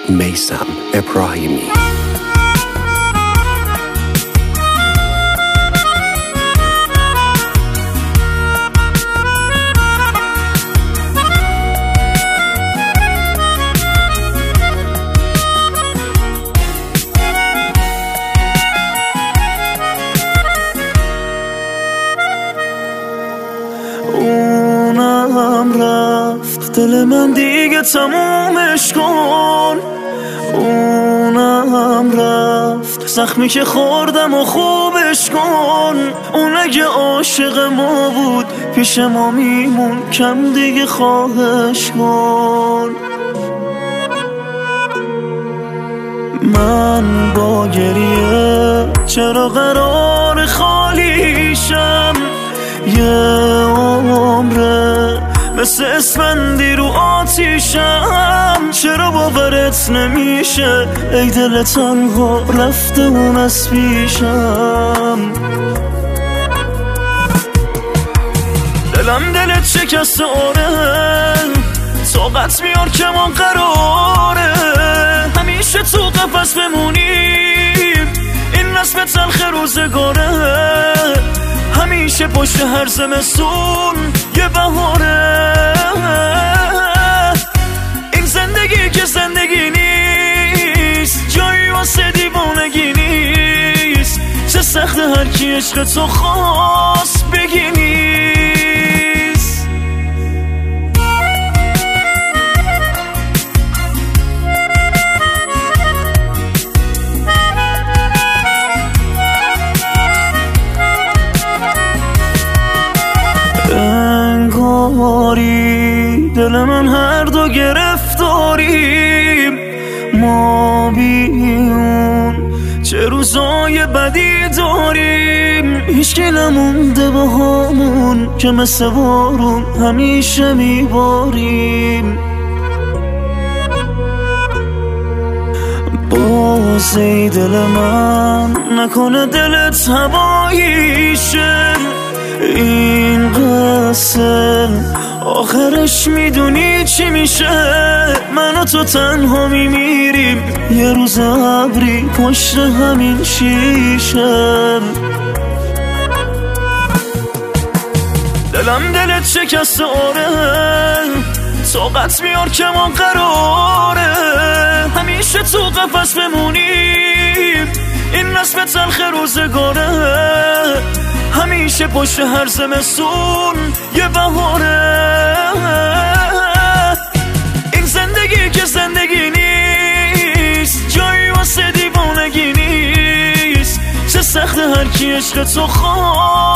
میثم ابراهیمی. اونم رفت، دل من دیگه تمومش کن. اونم رفت، زخمی که خوردم و خوبش کن. اون اگه عاشق ما بود پیش ما میمون، کم دیگه خواهش کن. من با گریه چرا قرار خالیشم؟ یه عمره مثل اسفندی رو آتیشم. چرا باورت نمیشه ای دل تنها رفته اون از پیشم؟ دلم دلت شکسته آره، طاقت میار که ما قراره همیشه تو قفس بمونیم. این رسم تلخ روزگاره، همیشه پشت هر زمستون یه بهاره. این زندگی که زندگی نیست، جایی واسه دیوانگی نیست. چه سخت هر کی عشق تو خواست بگی نیست. انگاری دل من هر دو گرفتاریم، ما بیون چه روزای بدی داریم. هیچکی نمونده با همون که مثل بارون همیشه میباریم. باز ای دل من نکنه دلت هواییشه. این قصه آخرش میدونی چی میشه؟ من و تو تنها میمیریم یه روز ابری پشت همین شیشه. دلم دلت شکسته آره، طاقت میار که ما قراره همیشه تو قفس بمونیم. این رسم تلخ روزگاره، همیشه پشت هر زمستون یه بهاره. این زندگی که زندگی نیست، جایی واسه دیوانگی نیست. چه سخت هر کی عشق تو خواه